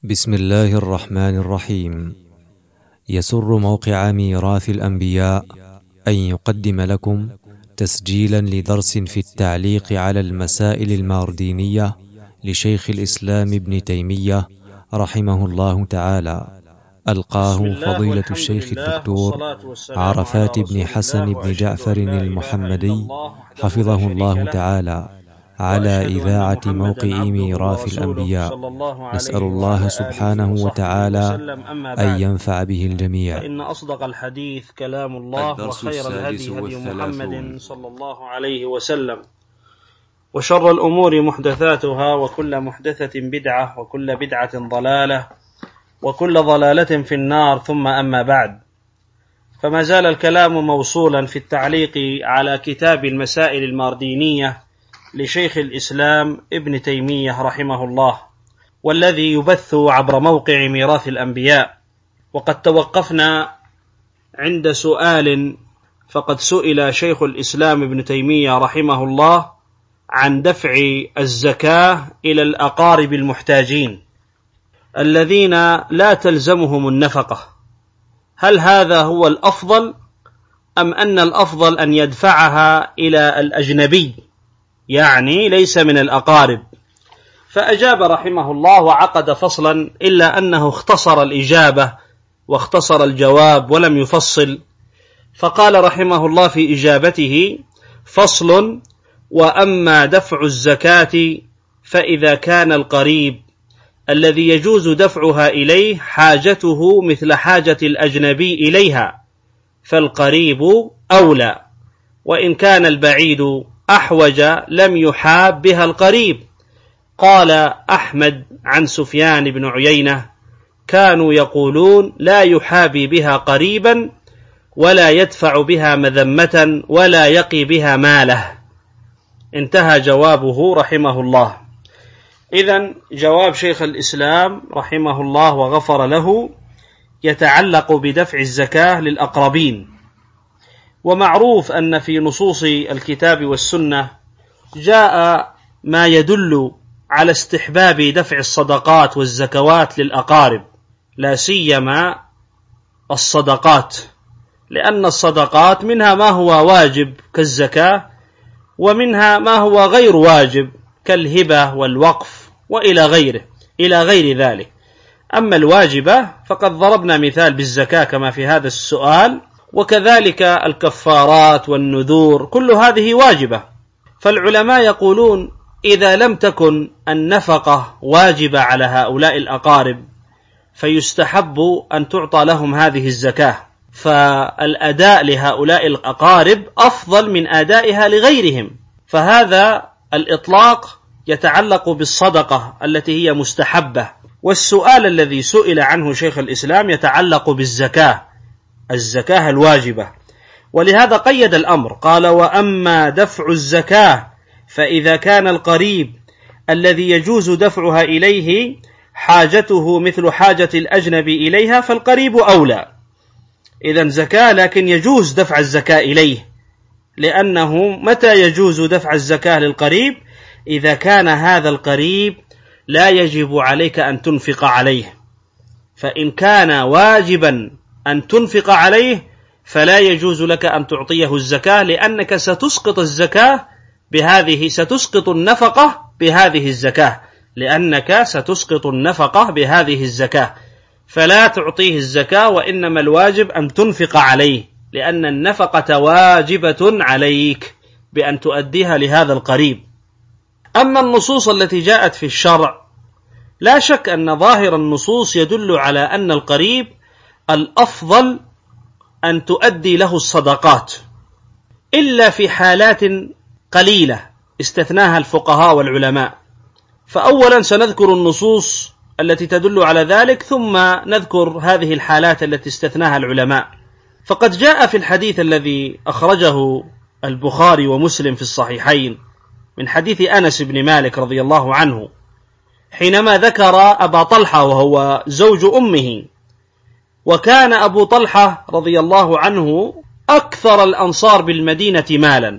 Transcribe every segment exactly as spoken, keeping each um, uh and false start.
بسم الله الرحمن الرحيم. يسر موقع ميراث الأنبياء أن يقدم لكم تسجيلا لدرس في التعليق على المسائل الماردينية لشيخ الإسلام ابن تيمية رحمه الله تعالى، ألقاه فضيلة الشيخ الدكتور عرفات بن حسن بن جعفر المحمدي حفظه الله تعالى على إذاعة موقع ميراث الأنبياء. نسأل الله سبحانه وتعالى أن ينفع به الجميع. فإن أصدق الحديث كلام الله، وخير الهدي هدي محمد صلى الله عليه وسلم، وشر الأمور محدثاتها، وكل محدثة بدعة، وكل بدعة ضلالة، وكل ضلالة في النار. ثم أما بعد، فما زال الكلام موصولا في التعليق على كتاب المسائل الماردينية لشيخ الإسلام ابن تيمية رحمه الله، والذي يبث عبر موقع ميراث الأنبياء. وقد توقفنا عند سؤال، فقد سئل شيخ الإسلام ابن تيمية رحمه الله عن دفع الزكاة إلى الأقارب المحتاجين الذين لا تلزمهم النفقة، هل هذا هو الأفضل أم أن الأفضل أن يدفعها إلى الأجنبي، يعني ليس من الأقارب؟ فأجاب رحمه الله وعقد فصلا، إلا أنه اختصر الإجابة واختصر الجواب ولم يفصل، فقال رحمه الله في إجابته: فصل: وأما دفع الزكاة فإذا كان القريب الذي يجوز دفعها إليه حاجته مثل حاجة الأجنبي إليها فالقريب أولى، وإن كان البعيد أحوج لم يحاب بها القريب. قال أحمد عن سفيان بن عيينة: كانوا يقولون لا يحابي بها قريبا ولا يدفع بها مذمة ولا يقي بها ماله. انتهى جوابه رحمه الله. إذن جواب شيخ الإسلام رحمه الله وغفر له يتعلق بدفع الزكاة للأقربين. ومعروف أن في نصوص الكتاب والسنة جاء ما يدل على استحباب دفع الصدقات والزكوات للأقارب، لا سيما الصدقات، لأن الصدقات منها ما هو واجب كالزكاة، ومنها ما هو غير واجب كالهبة والوقف وإلى غيره إلى غير ذلك. أما الواجبة فقد ضربنا مثال بالزكاة كما في هذا السؤال، وكذلك الكفارات والنذور كل هذه واجبة. فالعلماء يقولون إذا لم تكن النفقة واجبة على هؤلاء الأقارب فيستحب أن تعطى لهم هذه الزكاة، فالأداء لهؤلاء الأقارب أفضل من أدائها لغيرهم. فهذا الإطلاق يتعلق بالصدقة التي هي مستحبة، والسؤال الذي سئل عنه شيخ الإسلام يتعلق بالزكاة، الزكاة الواجبة. ولهذا قيد الأمر، قال: وأما دفع الزكاة فإذا كان القريب الذي يجوز دفعها إليه حاجته مثل حاجة الأجنبي إليها فالقريب أولى. إذن زكاة، لكن يجوز دفع الزكاة إليه، لأنه متى يجوز دفع الزكاة للقريب؟ إذا كان هذا القريب لا يجب عليك أن تنفق عليه. فإن كان واجبا أن تنفق عليه فلا يجوز لك أن تعطيه الزكاة، لأنك ستسقط الزكاة بهذه ستسقط النفقة بهذه الزكاة لأنك ستسقط النفقة بهذه الزكاة فلا تعطيه الزكاة، وإنما الواجب أن تنفق عليه، لأن النفقة واجبة عليك بأن تؤديها لهذا القريب. أما النصوص التي جاءت في الشرع لا شك أن ظاهر النصوص يدل على أن القريب الأفضل أن تؤدي له الصدقات، إلا في حالات قليلة استثناها الفقهاء والعلماء. فأولا سنذكر النصوص التي تدل على ذلك، ثم نذكر هذه الحالات التي استثناها العلماء. فقد جاء في الحديث الذي أخرجه البخاري ومسلم في الصحيحين من حديث أنس بن مالك رضي الله عنه، حينما ذكر أبا طلحة وهو زوج أمه، وكان أبو طلحة رضي الله عنه أكثر الأنصار بالمدينة مالا،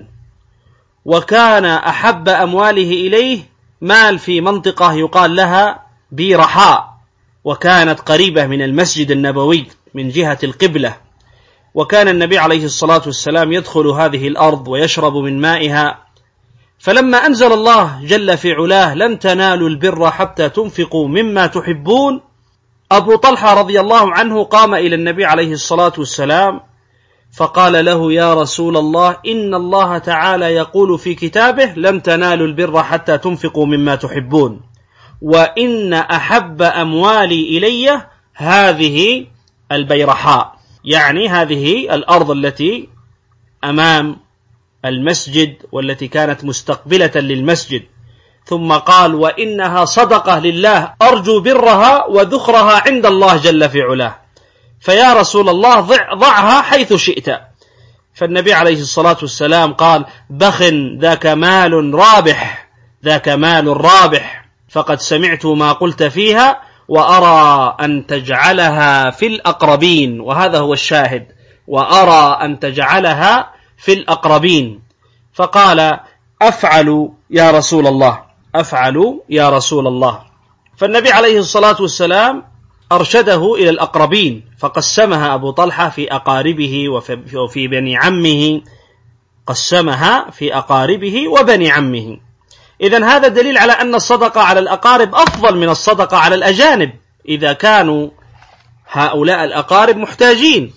وكان أحب أمواله إليه مال في منطقة يقال لها بيرحاء، وكانت قريبة من المسجد النبوي من جهة القبلة، وكان النبي عليه الصلاة والسلام يدخل هذه الأرض ويشرب من مائها. فلما أنزل الله جل في علاه لن تنالوا البر حتى تنفقوا مما تحبون، أبو طلحة رضي الله عنه قام إلى النبي عليه الصلاة والسلام فقال له: يا رسول الله، إن الله تعالى يقول في كتابه: لن تنالوا البر حتى تنفقوا مما تحبون، وإن أحب أموالي إلي هذه البيرحاء، يعني هذه الأرض التي أمام المسجد والتي كانت مستقبلة للمسجد. ثم قال: وإنها صدقة لله أرجو برها وذخرها عند الله جل في علاه، فيا رسول الله ضع ضعها حيث شئت. فالنبي عليه الصلاة والسلام قال: بخ، ذاك مال رابح، ذاك مال رابح، فقد سمعت ما قلت فيها وأرى أن تجعلها في الأقربين. وهذا هو الشاهد: وأرى أن تجعلها في الأقربين. فقال: أفعل يا رسول الله، أفعل يا رسول الله. فالنبي عليه الصلاة والسلام أرشده إلى الأقربين، فقسمها أبو طلحة في أقاربه وفي بني عمه، قسمها في أقاربه وبني عمه. إذن هذا دليل على أن الصدقة على الأقارب أفضل من الصدقة على الأجانب إذا كانوا هؤلاء الأقارب محتاجين.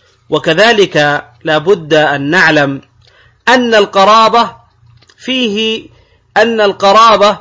وكذلك لا بد أن نعلم أن القرابة فيه أن القرابة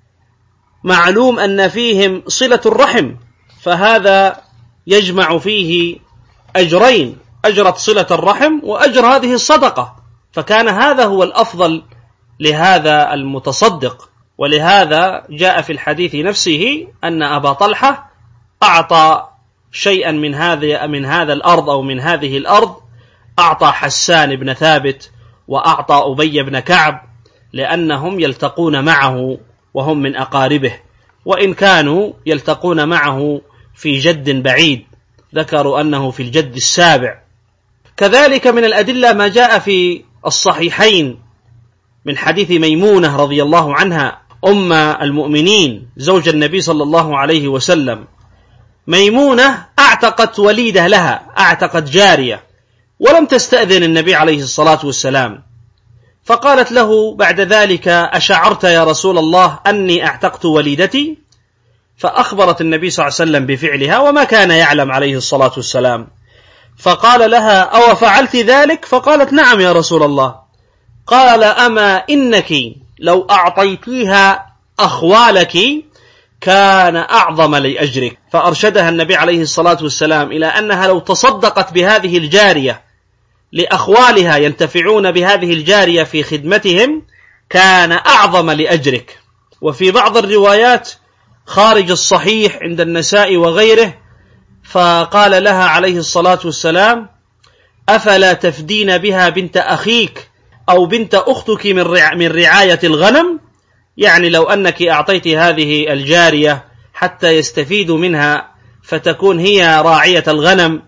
معلوم أن فيهم صلة الرحم، فهذا يجمع فيه أجرين: أجر صلة الرحم وأجر هذه الصدقة، فكان هذا هو الأفضل لهذا المتصدق. ولهذا جاء في الحديث نفسه أن أبا طلحة أعطى شيئا من هذا من هذا الأرض أو من هذه الأرض، أعطى حسان بن ثابت وأعطى أبي بن كعب، لأنهم يلتقون معه وهم من أقاربه، وإن كانوا يلتقون معه في جد بعيد، ذكروا أنه في الجد السابع. كذلك من الأدلة ما جاء في الصحيحين من حديث ميمونة رضي الله عنها أم المؤمنين زوج النبي صلى الله عليه وسلم. ميمونة أعتقت وليدة لها، أعتقت جارية، ولم تستأذن النبي عليه الصلاة والسلام، فقالت له بعد ذلك: أشعرت يا رسول الله أني أعتقت وليدتي؟ فأخبرت النبي صلى الله عليه وسلم بفعلها، وما كان يعلم عليه الصلاة والسلام. فقال لها: أو فعلت ذلك؟ فقالت: نعم يا رسول الله. قال: أما إنك لو أعطيتيها أخوالك كان أعظم لأجرك. فأرشدها النبي عليه الصلاة والسلام إلى أنها لو تصدقت بهذه الجارية لأخوالها ينتفعون بهذه الجارية في خدمتهم كان أعظم لأجرك. وفي بعض الروايات خارج الصحيح عند النساء وغيره، فقال لها عليه الصلاة والسلام: أفلا تفدين بها بنت أخيك أو بنت أختك من من رعاية الغنم؟ يعني لو أنك أعطيت هذه الجارية حتى يستفيدوا منها فتكون هي راعية الغنم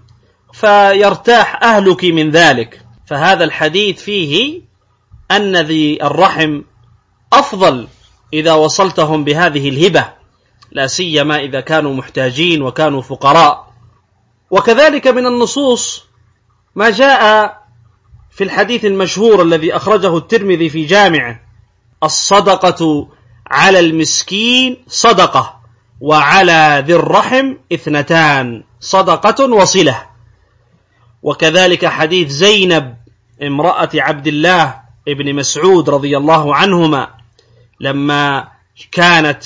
فيرتاح أهلك من ذلك. فهذا الحديث فيه أن ذي الرحم أفضل إذا وصلتهم بهذه الهبة، لا سيما إذا كانوا محتاجين وكانوا فقراء. وكذلك من النصوص ما جاء في الحديث المشهور الذي أخرجه الترمذي في جامعه: الصدقة على المسكين صدقة، وعلى ذي الرحم اثنتان، صدقة وصلة. وكذلك حديث زينب امرأة عبد الله ابن مسعود رضي الله عنهما لما كانت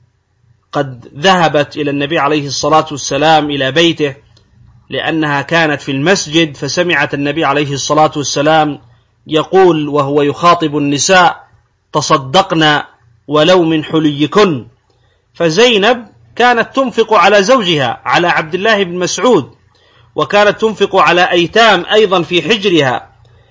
قد ذهبت إلى النبي عليه الصلاة والسلام إلى بيته لأنها كانت في المسجد، فسمعت النبي عليه الصلاة والسلام يقول وهو يخاطب النساء: تصدقنا ولو من حليكن. فزينب كانت تنفق على زوجها على عبد الله بن مسعود، وكانت تنفق على أيتام أيضا في حجرها،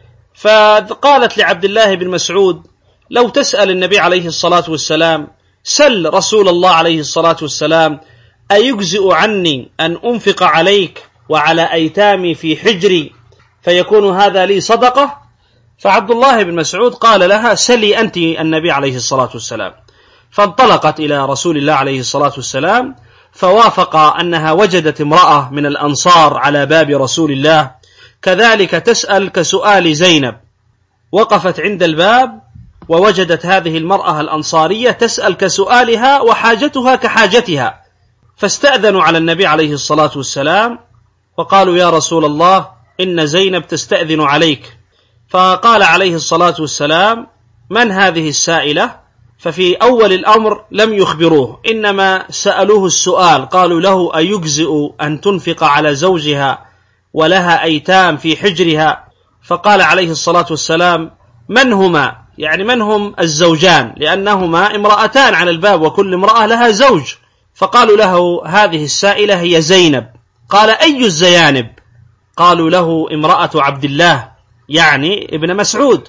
فقالت لعبد الله بن مسعود: لو تسأل النبي عليه الصلاة والسلام سل رسول الله عليه الصلاة والسلام أيجزئ عني أن أنفق عليك وعلى أيتامي في حجري فيكون هذا لي صدقة؟ فعبد الله بن مسعود قال لها: سلي أنت النبي عليه الصلاة والسلام. فانطلقت إلى رسول الله عليه الصلاة والسلام فوافق أنها وجدت امرأة من الأنصار على باب رسول الله كذلك تسأل كسؤال زينب، وقفت عند الباب ووجدت هذه المرأة الأنصارية تسأل كسؤالها وحاجتها كحاجتها، فاستأذنوا على النبي عليه الصلاة والسلام وقالوا يا رسول الله إن زينب تستأذن عليك. فقال عليه الصلاة والسلام من هذه السائلة؟ ففي أول الأمر لم يخبروه، إنما سألوه السؤال، قالوا له أيجزئ أن تنفق على زوجها ولها أيتام في حجرها؟ فقال عليه الصلاة والسلام من هما؟ يعني من هم الزوجان؟ لأنهما امرأتان على الباب وكل امرأة لها زوج. فقالوا له هذه السائلة هي زينب. قال أي الزيانب؟ قالوا له امرأة عبد الله يعني ابن مسعود.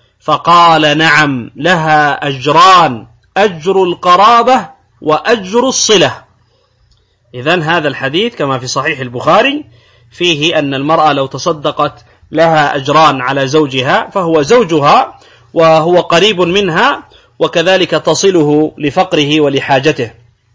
فقال نعم لها أجران، أجر القرابة وأجر الصلة. إذن هذا الحديث كما في صحيح البخاري فيه أن المرأة لو تصدقت لها أجران على زوجها فهو زوجها وهو قريب منها، وكذلك تصله لفقره ولحاجته.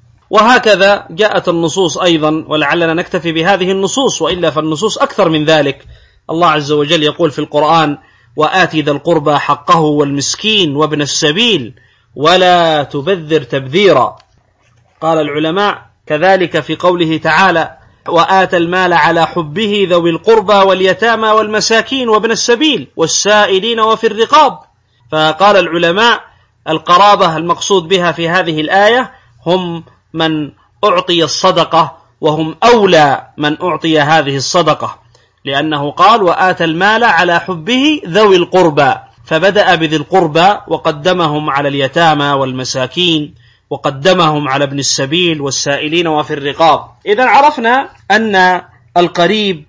وهكذا جاءت النصوص أيضا، ولعلنا نكتفي بهذه النصوص، وإلا فالنصوص أكثر من ذلك. الله عز وجل يقول في القرآن وآت ذا القربى حقه والمسكين وابن السبيل ولا تبذر تبذيرا. قال العلماء كذلك في قوله تعالى وآت المال على حبه ذوي القربى واليتامى والمساكين وابن السبيل والسائلين وفي الرقاب. فقال العلماء القرابة المقصود بها في هذه الآية هم من أعطي الصدقة، وهم أولى من أعطي هذه الصدقة، لأنه قال وآت المال على حبه ذوي القربى، فبدأ بذي القربى وقدمهم على اليتامى والمساكين وقدمهم على ابن السبيل والسائلين وفي الرقاب. إذا عرفنا أن القريب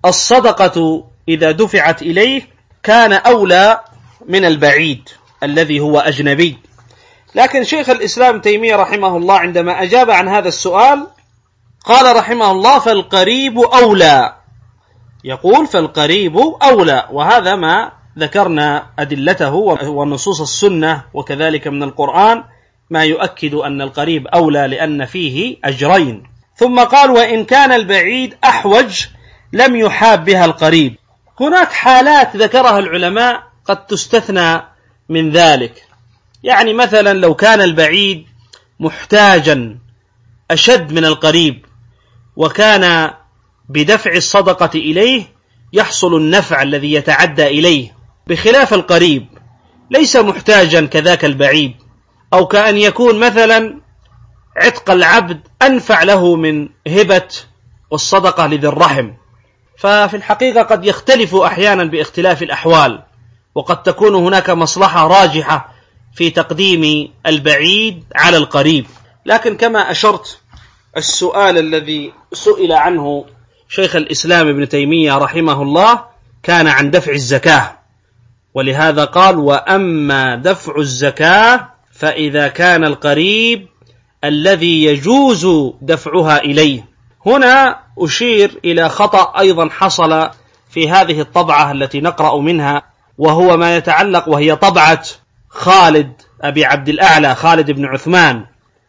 الصدقة إذا دفعت إليه كان أولى من البعيد الذي هو أجنبي. لكن شيخ الإسلام تيمية رحمه الله عندما أجاب عن هذا السؤال قال رحمه الله فالقريب أولى، يقول فالقريب أولى، وهذا ما ذكرنا أدلته ونصوص السنة وكذلك من القرآن ما يؤكد أن القريب أولى لأن فيه أجرين. ثم قال وإن كان البعيد أحوج لم يحاب بها القريب. هناك حالات ذكرها العلماء قد تستثنى من ذلك، يعني مثلا لو كان البعيد محتاجا أشد من القريب وكان بدفع الصدقة إليه يحصل النفع الذي يتعدى إليه، بخلاف القريب ليس محتاجا كذاك البعيد، أو كأن يكون مثلا عتق العبد أنفع له من هبة والصدقة لذي الرحم. ففي الحقيقة قد يختلف أحيانا باختلاف الأحوال، وقد تكون هناك مصلحة راجحة في تقديم البعيد على القريب. لكن كما أشرت السؤال الذي سئل عنه شيخ الإسلام ابن تيمية رحمه الله كان عن دفع الزكاة، ولهذا قال وأما دفع الزكاة فإذا كان القريب الذي يجوز دفعها إليه. هنا أشير إلى خطأ أيضا حصل في هذه الطبعة التي نقرأ منها، وهو ما يتعلق وهي طبعة خالد أبي عبد الأعلى خالد بن عثمان.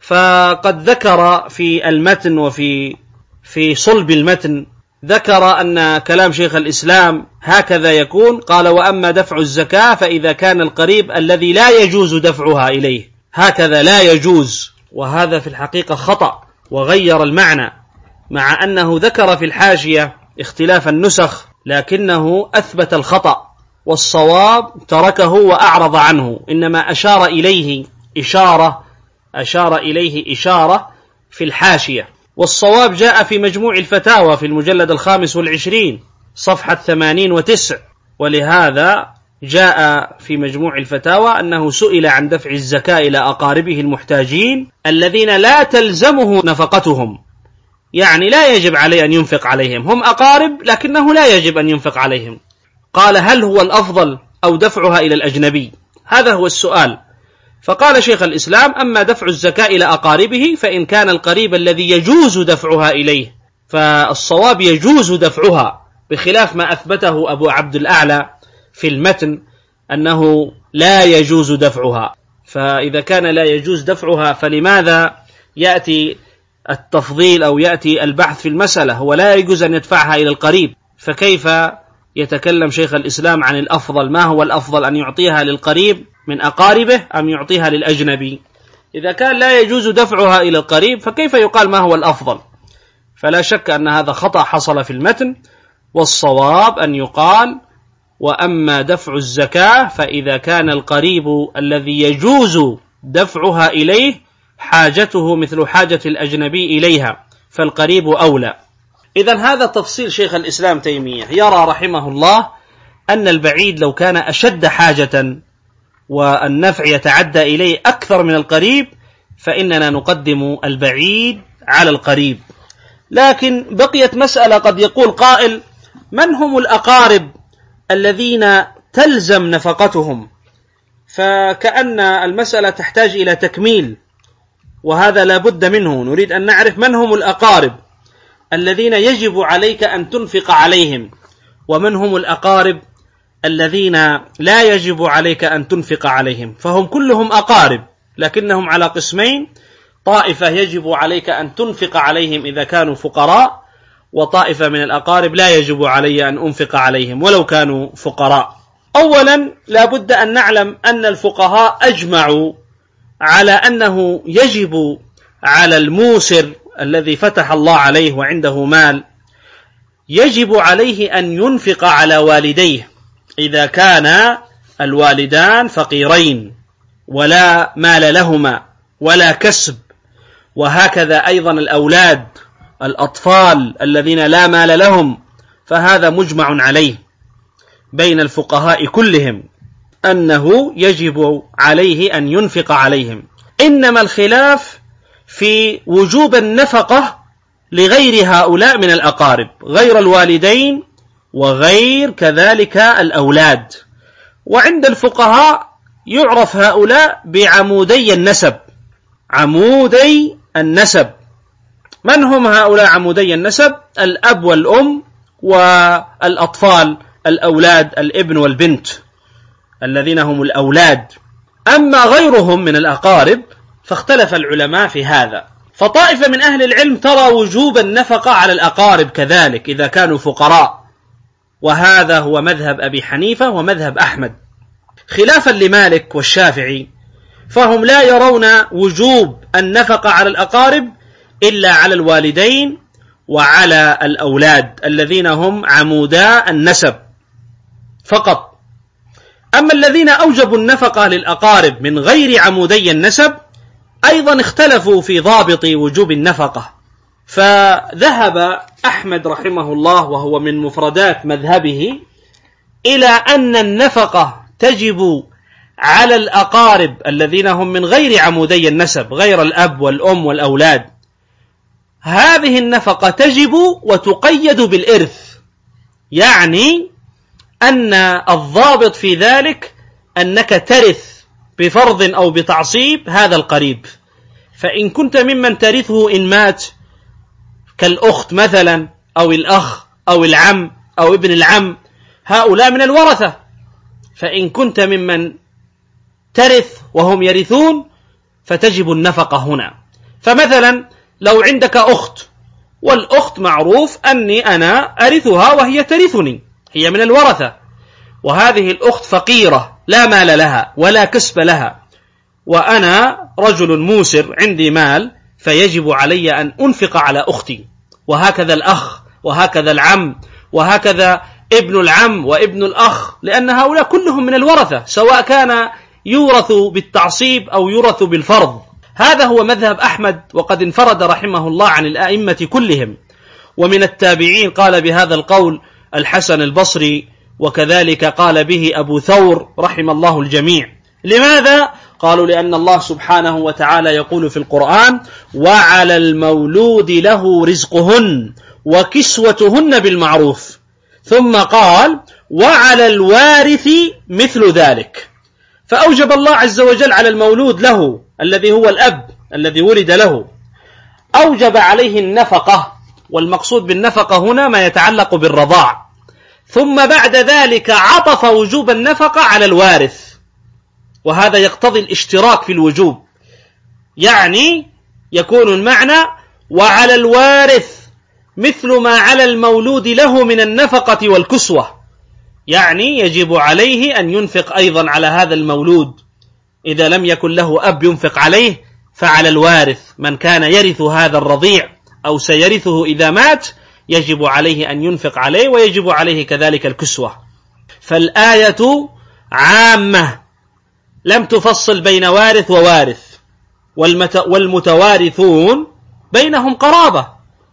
فقد ذكر في المتن وفي في صلب المتن ذكر أن كلام شيخ الإسلام هكذا يكون، قال وأما دفع الزكاة فإذا كان القريب الذي لا يجوز دفعها إليه، هكذا لا يجوز، وهذا في الحقيقة خطأ وغير المعنى، مع أنه ذكر في الحاشية اختلاف النسخ لكنه أثبت الخطأ، والصواب تركه وأعرض عنه، إنما أشار إليه إشارة أشار إليه إشارة في الحاشية. والصواب جاء في مجموع الفتاوى في المجلد الخامس والعشرين صفحة ثمانين وتسع، ولهذا جاء في مجموع الفتاوى أنه سئل عن دفع الزكاة إلى أقاربه المحتاجين الذين لا تلزمه نفقتهم، يعني لا يجب عليه أن ينفق عليهم، هم أقارب لكنه لا يجب أن ينفق عليهم. قال هل هو الأفضل أو دفعها إلى الأجنبي؟ هذا هو السؤال. فقال شيخ الإسلام أما دفع الزكاة إلى أقاربه فإن كان القريب الذي يجوز دفعها إليه فالصواب يجوز دفعها، بخلاف ما أثبته أبو عبد الأعلى في المتن أنه لا يجوز دفعها. فإذا كان لا يجوز دفعها فلماذا يأتي التفضيل أو يأتي البحث في المسألة، هو لا يجوز أن يدفعها إلى القريب، فكيف يتكلم شيخ الإسلام عن الأفضل؟ ما هو الأفضل، أن يعطيها للقريب من أقاربه أم يعطيها للأجنبي؟ إذا كان لا يجوز دفعها إلى القريب فكيف يقال ما هو الأفضل؟ فلا شك أن هذا خطأ حصل في المتن، والصواب أن يقال: وأما دفع الزكاة فإذا كان القريب الذي يجوز دفعها إليه حاجته مثل حاجة الأجنبي إليها فالقريب أولى. إذن هذا تفصيل شيخ الإسلام تيمية، يرى رحمه الله أن البعيد لو كان أشد حاجة والنفع يتعدى إليه أكثر من القريب فإننا نقدم البعيد على القريب. لكن بقيت مسألة، قد يقول قائل: من هم الأقارب الذين تلزم نفقتهم؟ فكأن المسألة تحتاج إلى تكميل، وهذا لا بد منه. نريد أن نعرف من هم الأقارب الذين يجب عليك أن تنفق عليهم، ومن هم الأقارب الذين لا يجب عليك أن تنفق عليهم. فهم كلهم أقارب لكنهم على قسمين: طائفة يجب عليك أن تنفق عليهم إذا كانوا فقراء، وطائفة من الأقارب لا يجب علي أن أنفق عليهم ولو كانوا فقراء. أولا لا بد أن نعلم أن الفقهاء أجمعوا على أنه يجب على الموسر الذي فتح الله عليه وعنده مال، يجب عليه أن ينفق على والديه إذا كان الوالدان فقيرين ولا مال لهما ولا كسب، وهكذا أيضا الأولاد الأطفال الذين لا مال لهم، فهذا مجمع عليه بين الفقهاء كلهم أنه يجب عليه أن ينفق عليهم. إنما الخلاف في وجوب النفقة لغير هؤلاء من الأقارب، غير الوالدين وغير كذلك الأولاد. وعند الفقهاء يعرف هؤلاء بعمودي النسب. عمودي النسب من هم هؤلاء عمودي النسب؟ الأب والأم والأطفال، الأولاد، الابن والبنت، الذين هم الأولاد. أما غيرهم من الأقارب فاختلف العلماء في هذا، فطائفة من أهل العلم ترى وجوب النفقة على الأقارب كذلك إذا كانوا فقراء، وهذا هو مذهب أبي حنيفة ومذهب أحمد، خلافا لمالك والشافعي، فهم لا يرون وجوب النفقة على الأقارب إلا على الوالدين وعلى الأولاد الذين هم عمودا النسب فقط. أما الذين أوجبوا النفقة للأقارب من غير عمودي النسب أيضا اختلفوا في ضابط وجوب النفقة، فذهب أحمد رحمه الله وهو من مفردات مذهبه إلى أن النفقة تجب على الأقارب الذين هم من غير عمودي النسب، غير الأب والأم والأولاد. هذه النفقة تجب وتقيد بالإرث، يعني أن الضابط في ذلك أنك ترث بفرض أو بتعصيب هذا القريب. فإن كنت ممن ترثه إن مات كالأخت مثلا أو الأخ أو العم أو ابن العم، هؤلاء من الورثة. فإن كنت ممن ترث وهم يرثون فتجب النفقة هنا. فمثلا لو عندك أخت، والأخت معروف أني أنا أرثها وهي ترثني، هي من الورثة، وهذه الأخت فقيرة لا مال لها ولا كسب لها، وأنا رجل موسر عندي مال، فيجب علي أن أنفق على أختي، وهكذا الأخ وهكذا العم وهكذا ابن العم وابن الأخ، لأن هؤلاء كلهم من الورثة، سواء كان يورث بالتعصيب أو يورث بالفرض. هذا هو مذهب أحمد، وقد انفرد رحمه الله عن الآئمة كلهم. ومن التابعين قال بهذا القول الحسن البصري، وكذلك قال به أبو ثور رحم الله الجميع. لماذا؟ قالوا لأن الله سبحانه وتعالى يقول في القرآن: وعلى المولود له رزقهن وكسوتهن بالمعروف، ثم قال: وعلى الوارث مثل ذلك. فأوجب الله عز وجل على المولود له الذي هو الأب الذي ولد له، أوجب عليه النفقة، والمقصود بالنفقة هنا ما يتعلق بالرضاع، ثم بعد ذلك عطف وجوب النفقة على الوارث، وهذا يقتضي الاشتراك في الوجوب، يعني يكون المعنى: وعلى الوارث مثل ما على المولود له من النفقة والكسوة، يعني يجب عليه أن ينفق أيضا على هذا المولود، إذا لم يكن له أب ينفق عليه فعلى الوارث من كان يرث هذا الرضيع أو سيرثه إذا مات يجب عليه أن ينفق عليه، ويجب عليه كذلك الكسوة. فالآية عامة لم تفصل بين وارث ووارث، والمتوارثون بينهم قرابة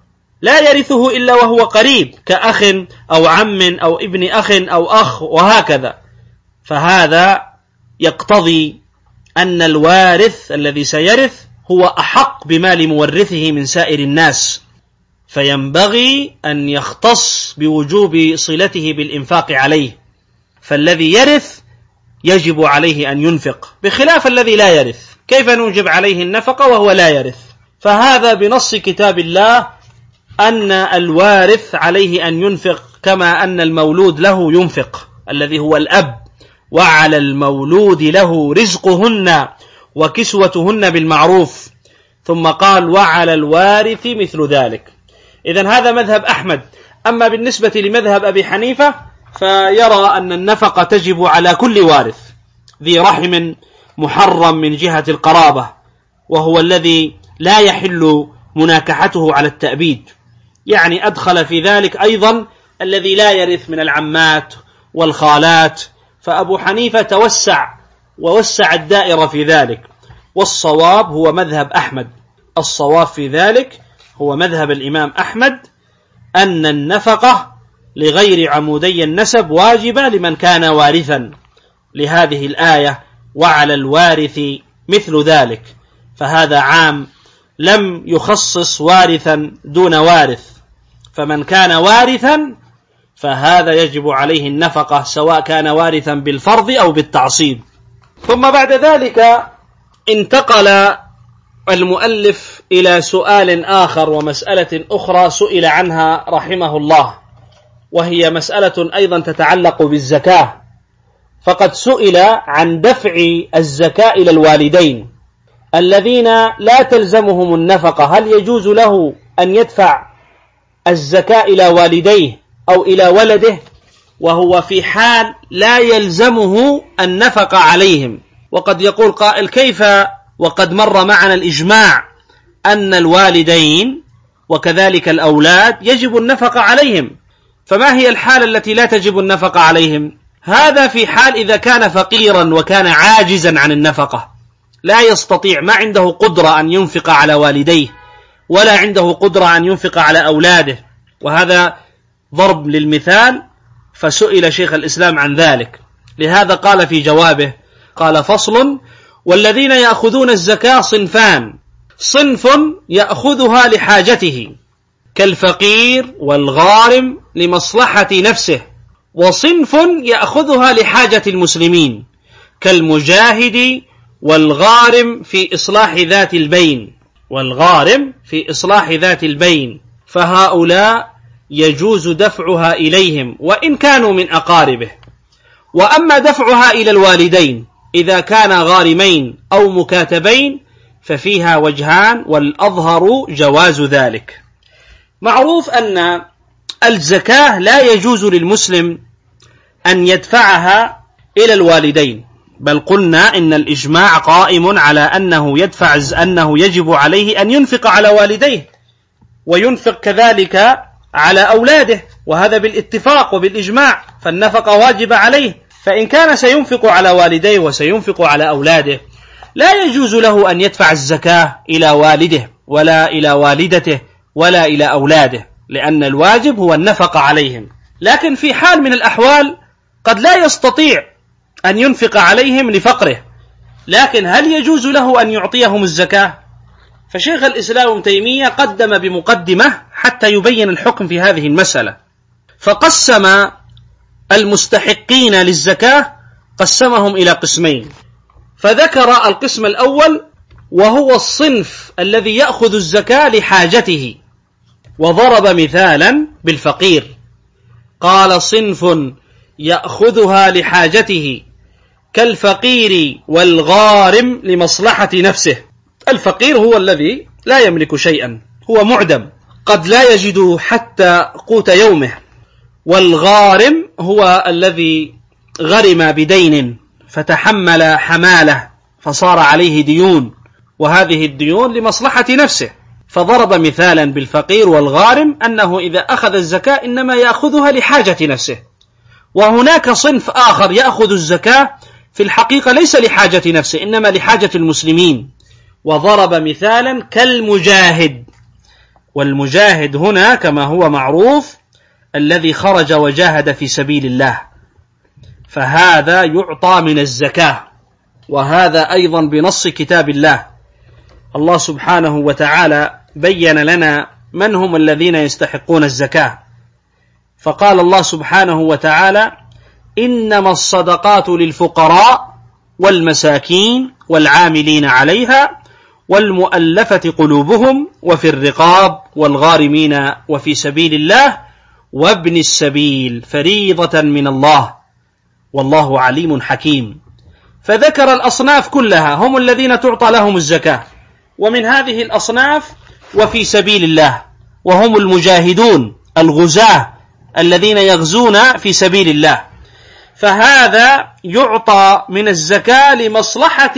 لا يرثه إلا وهو قريب كأخ أو عم أو ابن أخ أو أخ وهكذا، فهذا يقتضي أن الوارث الذي سيرث هو أحق بمال مورثه من سائر الناس، فينبغي أن يختص بوجوب صلته بالإنفاق عليه، فالذي يرث يجب عليه أن ينفق، بخلاف الذي لا يرث، كيف نوجب عليه النفقة وهو لا يرث؟ فهذا بنص كتاب الله أن الوارث عليه أن ينفق كما أن المولود له ينفق الذي هو الأب، وعلى المولود له رزقهن وكسوتهن بالمعروف، ثم قال وعلى الوارث مثل ذلك. إذن هذا مذهب أحمد. أما بالنسبة لمذهب أبي حنيفة فيرى أن النفقة تجب على كل وارث ذي رحم محرم من جهة القرابة، وهو الذي لا يحل مناكحته على التأبيد، يعني أدخل في ذلك أيضا الذي لا يرث من العمات والخالات، فأبو حنيفة توسع ووسع الدائرة في ذلك، والصواب هو مذهب أحمد. الصواب في ذلك هو مذهب الإمام أحمد أن النفقة لغير عمودي النسب واجبة لمن كان وارثا، لهذه الآية وعلى الوارث مثل ذلك، فهذا عام لم يخصص وارثا دون وارث، فمن كان وارثا فهذا يجب عليه النفقة سواء كان وارثا بالفرض أو بالتعصيب. ثم بعد ذلك انتقل المؤلف إلى سؤال آخر ومسألة أخرى سئل عنها رحمه الله، وهي مسألة أيضا تتعلق بالزكاة، فقد سئل عن دفع الزكاة إلى الوالدين الذين لا تلزمهم النفقة، هل يجوز له أن يدفع الزكاة إلى والديه أو إلى ولده وهو في حال لا يلزمه النفقة عليهم؟ وقد يقول قائل كيف وقد مر معنا الإجماع أن الوالدين وكذلك الأولاد يجب النفقة عليهم، فما هي الحالة التي لا تجب النفقة عليهم؟ هذا في حال إذا كان فقيرا وكان عاجزا عن النفقة، لا يستطيع، ما عنده قدرة أن ينفق على والديه ولا عنده قدرة أن ينفق على أولاده، وهذا ضرب للمثال، فسئل شيخ الإسلام عن ذلك، لهذا قال في جوابه قال فصل: والذين يأخذون الزكاة صنفان، صنف يأخذها لحاجته كالفقير والغارم لمصلحة نفسه، وصنف يأخذها لحاجة المسلمين كالمجاهد والغارم في إصلاح ذات البين والغارم في إصلاح ذات البين، فهؤلاء يجوز دفعها إليهم وإن كانوا من أقاربه. وأما دفعها إلى الوالدين إذا كان غارمين أو مكاتبين ففيها وجهان، والأظهر جواز ذلك. معروف أن الزكاة لا يجوز للمسلم أن يدفعها إلى الوالدين، بل قلنا إن الإجماع قائم على أنه يدفع أنه يجب عليه أن ينفق على والديه وينفق كذلك على أولاده، وهذا بالاتفاق وبالإجماع، فالنفقة واجب عليه. فإن كان سينفق على والديه وسينفق على أولاده لا يجوز له أن يدفع الزكاة إلى والده ولا إلى والدته ولا إلى أولاده، لأن الواجب هو النفقة عليهم. لكن في حال من الأحوال قد لا يستطيع أن ينفق عليهم لفقره، لكن هل يجوز له أن يعطيهم الزكاة؟ فشيخ الإسلام ابن تيمية قدم بمقدمة حتى يبين الحكم في هذه المسألة، فقسم المستحقين للزكاة قسمهم إلى قسمين، فذكر القسم الأول وهو الصنف الذي يأخذ الزكاة لحاجته، وضرب مثالا بالفقير، قال صنف يأخذها لحاجته كالفقير والغارم لمصلحة نفسه. الفقير هو الذي لا يملك شيئا هو معدم قد لا يجد حتى قوت يومه، والغارم هو الذي غرم بدين فتحمل حماله فصار عليه ديون، وهذه الديون لمصلحة نفسه، فضرب مثالا بالفقير والغارم أنه إذا أخذ الزكاة إنما يأخذها لحاجة نفسه، وهناك صنف آخر يأخذ الزكاة في الحقيقة ليس لحاجة نفسه إنما لحاجة المسلمين، وضرب مثالا كالمجاهد. والمجاهد هنا كما هو معروف الذي خرج وجاهد في سبيل الله، فهذا يعطى من الزكاة، وهذا أيضا بنص كتاب الله. الله سبحانه وتعالى بين لنا من هم الذين يستحقون الزكاة، فقال الله سبحانه وتعالى: إنما الصدقات للفقراء والمساكين والعاملين عليها والمؤلفة قلوبهم وفي الرقاب والغارمين وفي سبيل الله وابن السبيل فريضة من الله والله عليم حكيم. فذكر الأصناف كلها هم الذين تعطى لهم الزكاة، ومن هذه الأصناف وفي سبيل الله، وهم المجاهدون الغزاة الذين يغزون في سبيل الله، فهذا يعطى من الزكاة لمصلحة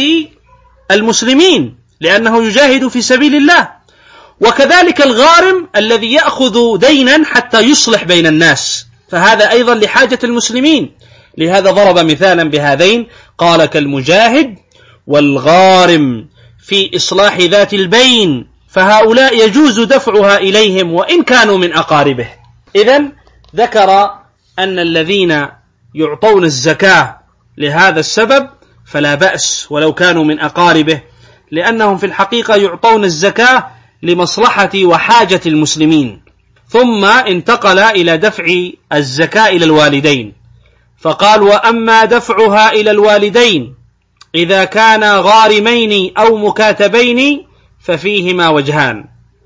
المسلمين لأنه يجاهد في سبيل الله. وكذلك الغارم الذي يأخذ دينا حتى يصلح بين الناس، فهذا أيضا لحاجة المسلمين، لهذا ضرب مثالا بهذين، قال كالمجاهد والغارم في إصلاح ذات البين، فهؤلاء يجوز دفعها إليهم وإن كانوا من أقاربه. إذن ذكر أن الذين يعطون الزكاة لهذا السبب فلا بأس ولو كانوا من أقاربه، لأنهم في الحقيقة يعطون الزكاة لمصلحة وحاجة المسلمين. ثم انتقل إلى دفع الزكاة إلى الوالدين، فقال: وأما دفعها إلى الوالدين إذا كانا غارمين أو مكاتبين ففيهما وجهان.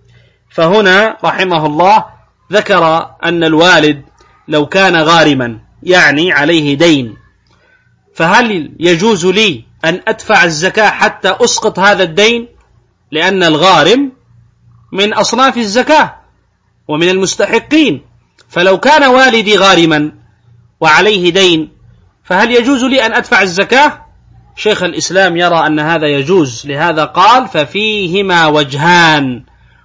فهنا رحمه الله ذكر أن الوالد لو كان غارما يعني عليه دين، فهل يجوز لي أن أدفع الزكاة حتى أسقط هذا الدين؟ لأن الغارم من أصناف الزكاة ومن المستحقين، فلو كان والدي غارما وعليه دين فهل يجوز لي أن أدفع الزكاة؟ شيخ الإسلام يرى أن هذا يجوز، لهذا قال: ففيهما وجهان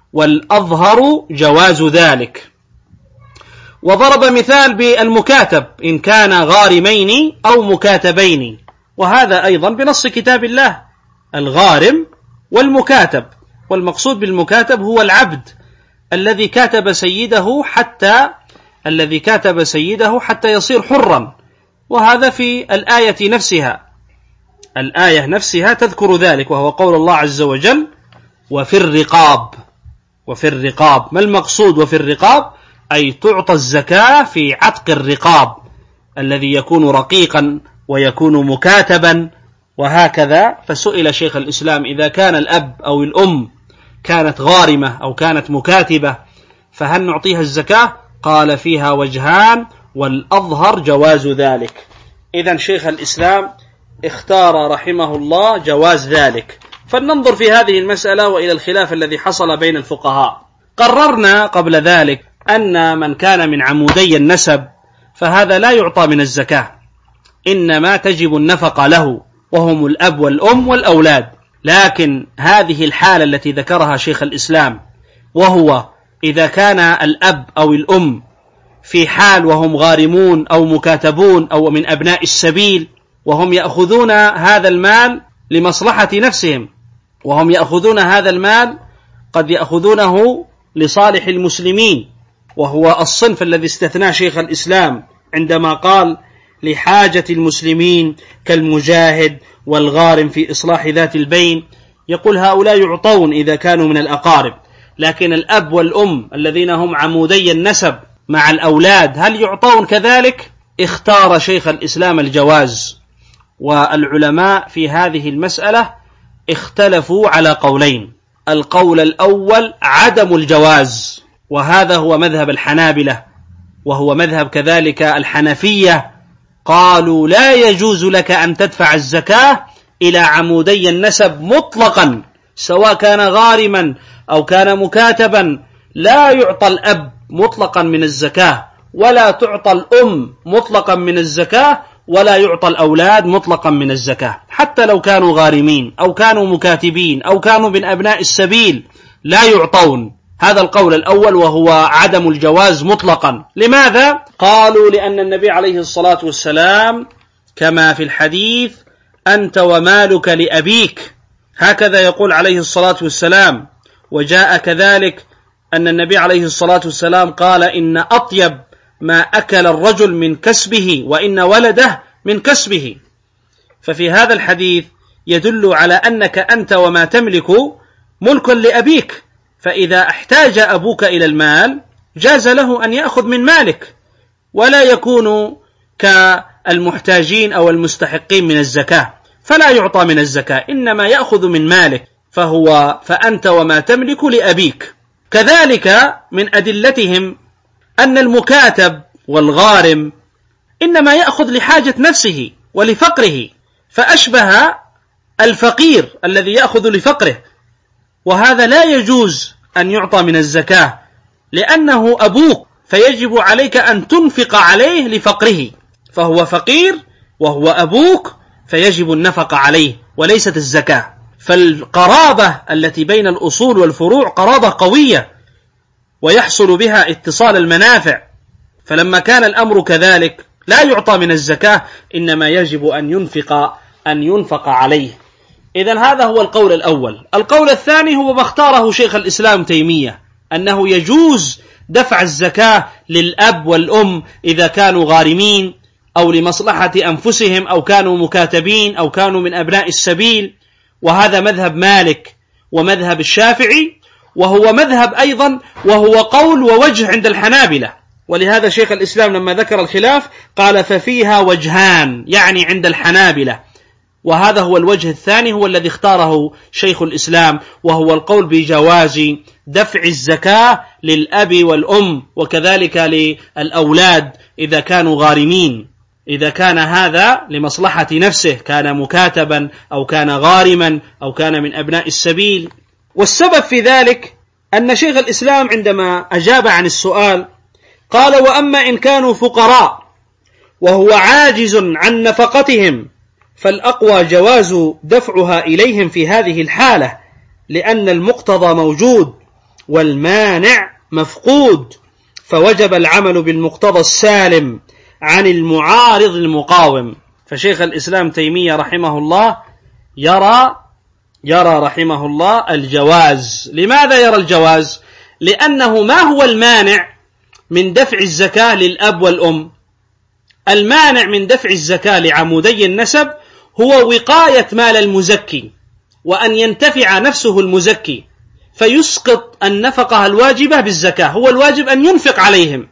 والأظهر جواز ذلك. وضرب مثال بالمكاتب إن كان غارمين أو مكاتبين، وهذا أيضا بنص كتاب الله، الغارم والمكاتب. والمقصود بالمكاتب هو العبد الذي كاتب سيده حتى الذي كاتب سيده حتى يصير حرا، وهذا في الآية نفسها، الآية نفسها تذكر ذلك، وهو قول الله عز وجل: وفي الرقاب. وفي الرقاب ما المقصود وفي الرقاب؟ أي تعطى الزكاة في عتق الرقاب الذي يكون رقيقا ويكون مكاتبا وهكذا. فسئل شيخ الإسلام: إذا كان الأب أو الأم كانت غارمة أو كانت مكاتبة فهل نعطيها الزكاة؟ قال: فيها وجهان والأظهر جواز ذلك. إذن شيخ الإسلام اختار رحمه الله جواز ذلك. فلننظر في هذه المسألة وإلى الخلاف الذي حصل بين الفقهاء. قررنا قبل ذلك أن من كان من عمودي النسب فهذا لا يعطى من الزكاة، إنما تجب النفقة له، وهم الأب والأم والأولاد. لكن هذه الحالة التي ذكرها شيخ الإسلام، وهو إذا كان الأب أو الأم في حال وهم غارمون أو مكاتبون أو من أبناء السبيل، وهم يأخذون هذا المال لمصلحة نفسهم، وهم يأخذون هذا المال قد يأخذونه لصالح المسلمين، وهو الصنف الذي استثناه شيخ الإسلام عندما قال: لحاجة المسلمين كالمجاهد والغارم في إصلاح ذات البين. يقول هؤلاء يعطون إذا كانوا من الأقارب، لكن الأب والأم الذين هم عمودي النسب مع الأولاد هل يعطون كذلك؟ اختار شيخ الإسلام الجواز. والعلماء في هذه المسألة اختلفوا على قولين. القول الأول عدم الجواز، وهذا هو مذهب الحنابلة، وهو مذهب كذلك الحنفية، قالوا لا يجوز لك أن تدفع الزكاة إلى عمودي النسب مطلقا سواء كان غارما أو كان مكاتبا لا يعطى الأب مطلقا من الزكاة، ولا تعطى الأم مطلقا من الزكاة، ولا يعطى الأولاد مطلقا من الزكاة، حتى لو كانوا غارمين أو كانوا مكاتبين أو كانوا من أبناء السبيل لا يعطون. هذا القول الأول وهو عدم الجواز مطلقا. لماذا؟ قالوا لأن النبي عليه الصلاة والسلام كما في الحديث أنت ومالك لأبيك، هكذا يقول عليه الصلاة والسلام. وجاء كذلك أن النبي عليه الصلاة والسلام قال إن أطيب ما أكل الرجل من كسبه وإن ولده من كسبه. ففي هذا الحديث يدل على أنك أنت وما تملك ملك لأبيك، فإذا احتاج أبوك إلى المال جاز له أن يأخذ من مالك، ولا يكون كالمحتاجين أو المستحقين من الزكاة، فلا يعطى من الزكاة، إنما يأخذ من مالك، فهو فأنت وما تملك لأبيك. كذلك من أدلتهم أن المكاتب والغارم إنما يأخذ لحاجة نفسه ولفقره، فأشبه الفقير الذي يأخذ لفقره، وهذا لا يجوز أن يعطى من الزكاة لأنه أبوك، فيجب عليك أن تنفق عليه لفقره، فهو فقير وهو أبوك فيجب النفقة عليه وليست الزكاة. فالقرابة التي بين الأصول والفروع قرابة قوية ويحصل بها اتصال المنافع، فلما كان الأمر كذلك لا يعطى من الزكاة، إنما يجب أن ينفق أن ينفق عليه. إذن هذا هو القول الأول. القول الثاني هو ما اختاره شيخ الإسلام تيمية، أنه يجوز دفع الزكاة للأب والأم إذا كانوا غارمين أو لمصلحة أنفسهم أو كانوا مكاتبين أو كانوا من أبناء السبيل، وهذا مذهب مالك ومذهب الشافعي، وهو مذهب أيضا وهو قول ووجه عند الحنابلة. ولهذا شيخ الإسلام لما ذكر الخلاف قال ففيها وجهان، يعني عند الحنابلة، وهذا هو الوجه الثاني هو الذي اختاره شيخ الإسلام، وهو القول بجواز دفع الزكاة للأب والأم وكذلك للأولاد إذا كانوا غارمين، إذا كان هذا لمصلحة نفسه، كان مكاتبا أو كان غارما أو كان من أبناء السبيل. والسبب في ذلك أن شيخ الإسلام عندما أجاب عن السؤال قال وأما إن كانوا فقراء وهو عاجز عن نفقتهم فالأقوى جواز دفعها إليهم في هذه الحالة، لأن المقتضى موجود والمانع مفقود، فوجب العمل بالمقتضى السالم عن المعارض المقاوم. فشيخ الإسلام تيمية رحمه الله يرى يرى رحمه الله الجواز. لماذا يرى الجواز؟ لأنه ما هو المانع من دفع الزكاة للأب والأم؟ المانع من دفع الزكاة لعمودي النسب هو وقاية مال المزكي، وأن ينتفع نفسه المزكي فيسقط النفقة الواجبة بالزكاة، هو الواجب أن ينفق عليهم،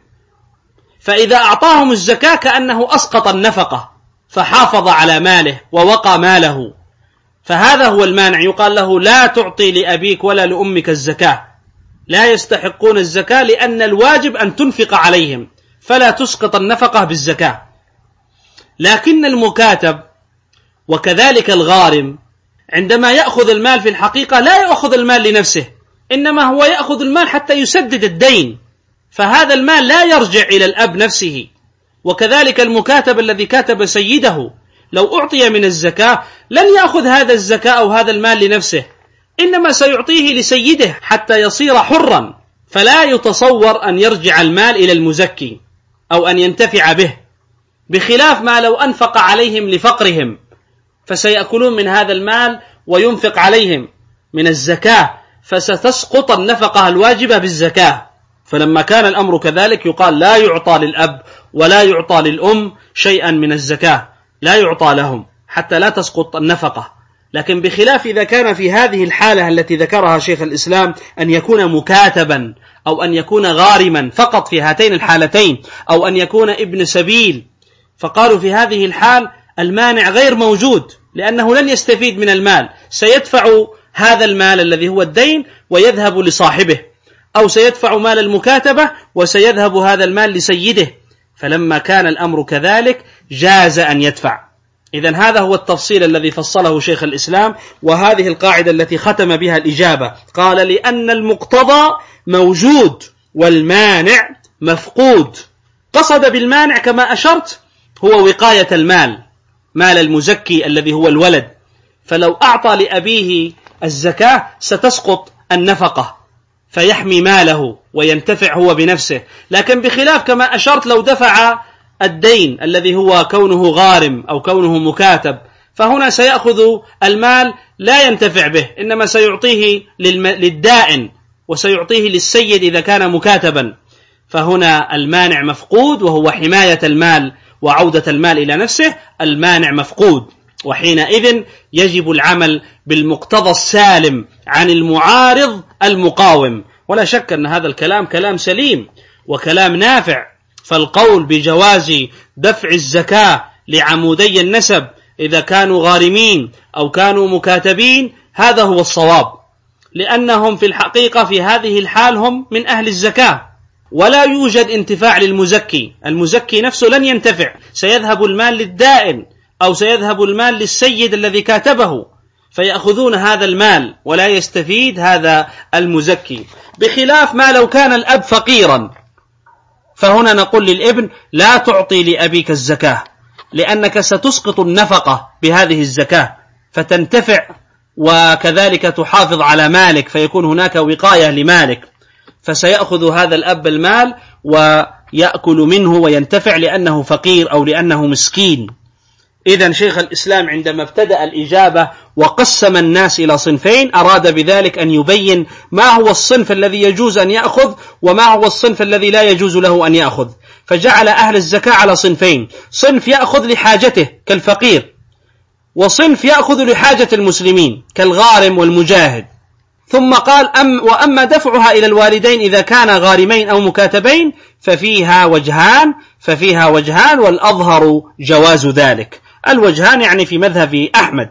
فإذا أعطاهم الزكاة كأنه أسقط النفقة فحافظ على ماله ووقى ماله، فهذا هو المانع. يقال له لا تعطي لأبيك ولا لأمك الزكاة، لا يستحقون الزكاة لأن الواجب أن تنفق عليهم، فلا تسقط النفقة بالزكاة. لكن المكاتب وكذلك الغارم عندما يأخذ المال في الحقيقة لا يأخذ المال لنفسه، إنما هو يأخذ المال حتى يسدد الدين، فهذا المال لا يرجع إلى الأب نفسه. وكذلك المكاتب الذي كاتب سيده لو أعطي من الزكاة لن يأخذ هذا الزكاة أو هذا المال لنفسه، إنما سيعطيه لسيده حتى يصير حرا، فلا يتصور أن يرجع المال إلى المزكي أو أن ينتفع به، بخلاف ما لو أنفق عليهم لفقرهم فسيأكلون من هذا المال وينفق عليهم من الزكاة، فستسقط النفقة الواجبة بالزكاة. فلما كان الأمر كذلك يقال لا يعطى للأب ولا يعطى للأم شيئا من الزكاة، لا يعطى لهم حتى لا تسقط النفقة. لكن بخلاف إذا كان في هذه الحالة التي ذكرها شيخ الإسلام أن يكون مكاتبا أو أن يكون غارما فقط في هاتين الحالتين، أو أن يكون ابن سبيل، فقالوا في هذه الحال المانع غير موجود، لأنه لن يستفيد من المال، سيدفع هذا المال الذي هو الدين ويذهب لصاحبه، أو سيدفع مال المكاتبة وسيذهب هذا المال لسيده. فلما كان الأمر كذلك جاز أن يدفع، إذن هذا هو التفصيل الذي فصله شيخ الإسلام، وهذه القاعدة التي ختم بها الإجابة. قال: لأن المقتضى موجود والمانع مفقود. قصد بالمانع كما أشرت هو وقاية المال، مال المزكي الذي هو الولد، فلو أعطى لأبيه الزكاة ستسقط النفقة فيحمي ماله وينتفع هو بنفسه. لكن بخلاف كما أشرت لو دفع الدين الذي هو كونه غارم أو كونه مكاتب، فهنا سيأخذ المال لا ينتفع به، إنما سيعطيه للدائن وسيعطيه للسيد إذا كان مكاتبا. فهنا المانع مفقود وهو حماية المال وعودة المال إلى نفسه، المانع مفقود، وحينئذ يجب العمل بالمقتضى السالم عن المعارض المقاوم. ولا شك أن هذا الكلام كلام سليم وكلام نافع، فالقول بجواز دفع الزكاة لعمودي النسب إذا كانوا غارمين أو كانوا مكاتبين هذا هو الصواب، لأنهم في الحقيقة في هذه الحال هم من أهل الزكاة، ولا يوجد انتفاع للمزكي، المزكي نفسه لن ينتفع، سيذهب المال للدائن أو سيذهب المال للسيد الذي كاتبه، فيأخذون هذا المال ولا يستفيد هذا المزكي. بخلاف ما لو كان الأب فقيرا، فهنا نقول للابن: لا تعطي لأبيك الزكاة، لأنك ستسقط النفقة بهذه الزكاة فتنتفع، وكذلك تحافظ على مالك، فيكون هناك وقاية لمالك، فسيأخذ هذا الأب المال ويأكل منه وينتفع لأنه فقير أو لأنه مسكين. إذن شيخ الإسلام عندما ابتدأ الإجابة وقسم الناس إلى صنفين أراد بذلك أن يبين ما هو الصنف الذي يجوز أن يأخذ وما هو الصنف الذي لا يجوز له أن يأخذ، فجعل أهل الزكاة على صنفين: صنف يأخذ لحاجته كالفقير، وصنف يأخذ لحاجة المسلمين كالغارم والمجاهد. ثم قال: أم وأما دفعها إلى الوالدين إذا كان غارمين أو مكاتبين ففيها وجهان ففيها وجهان والأظهر جواز ذلك. الوجهان يعني في مذهب أحمد،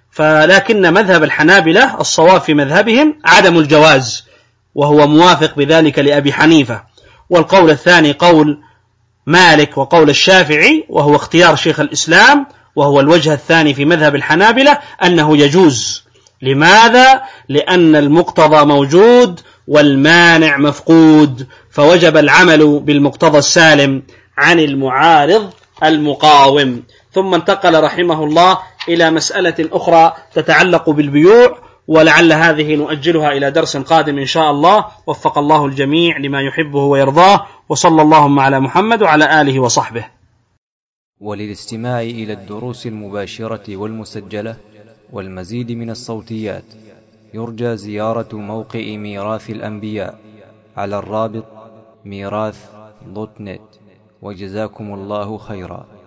فلكن مذهب الحنابلة الصواب في مذهبهم عدم الجواز، وهو موافق بذلك لأبي حنيفة. والقول الثاني قول مالك وقول الشافعي، وهو اختيار شيخ الإسلام، وهو الوجه الثاني في مذهب الحنابلة أنه يجوز. لماذا؟ لأن المقتضى موجود والمانع مفقود، فوجب العمل بالمقتضى السالم عن المعارض المقاوم. ثم انتقل رحمه الله إلى مسألة أخرى تتعلق بالبيوع، ولعل هذه نؤجلها إلى درس قادم إن شاء الله. وفق الله الجميع لما يحبه ويرضاه، وصلى اللهم على محمد وعلى آله وصحبه. وللاستماع إلى الدروس المباشرة والمسجلة والمزيد من الصوتيات يرجى زيارة موقع ميراث الأنبياء على الرابط ميراث دوت نت. وجزاكم الله خيرا.